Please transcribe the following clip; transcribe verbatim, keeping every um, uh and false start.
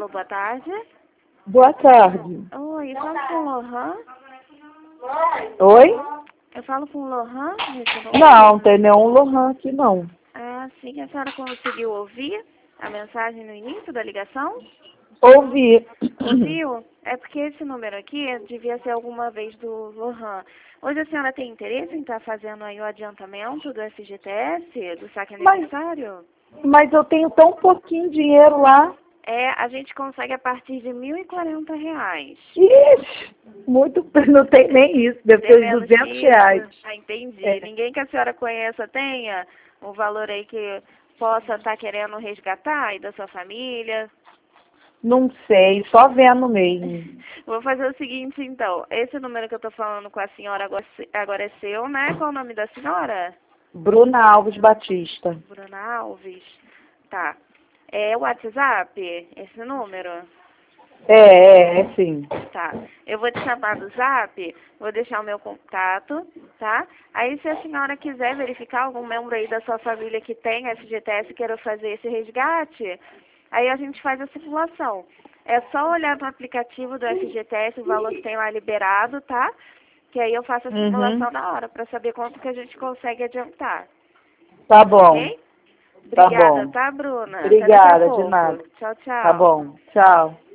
boa tarde. Boa tarde. Oi, eu falo com o Lohan? Oi? Eu falo com o Lohan? Não, tem nenhum Lohan aqui não. Ah, sim. A senhora conseguiu ouvir a mensagem no início da ligação? Ouvi. Ouviu? É porque esse número aqui devia ser alguma vez do Lohan. Hoje a senhora tem interesse em estar fazendo aí o adiantamento do F G T S, do saque Mas, aniversário? mas eu tenho tão pouquinho dinheiro lá. É, a gente consegue a partir de mil e quarenta reais. Ixi, muito, não tem nem isso, deve Tem ter uns menos duzentos que reais. isso? Ah, entendi. É. Ninguém que a senhora conheça tenha um valor aí que possa estar querendo resgatar aí da sua família? Não sei, só vendo mesmo. Vou fazer o seguinte, então. Esse número que eu tô falando com a senhora agora, agora é seu, né? Qual o nome da senhora? Bruna Alves Batista. Bruna Alves. Tá. É o WhatsApp, esse número? É, é, é sim. Tá. Eu vou te chamar do Zap, vou deixar o meu contato, tá? Aí se a senhora quiser verificar algum membro aí da sua família que tem F G T S e queira fazer esse resgate, aí a gente faz a simulação. É só olhar no aplicativo do F G T S o valor que tem lá liberado, tá? Que aí eu faço a simulação Uhum. na hora para saber quanto que a gente consegue adiantar. Tá bom, Ok? tá Obrigada, bom. tá, Bruna? Até daqui a Obrigada, de pouco. nada. Tchau, Tá tchau. bom, tchau.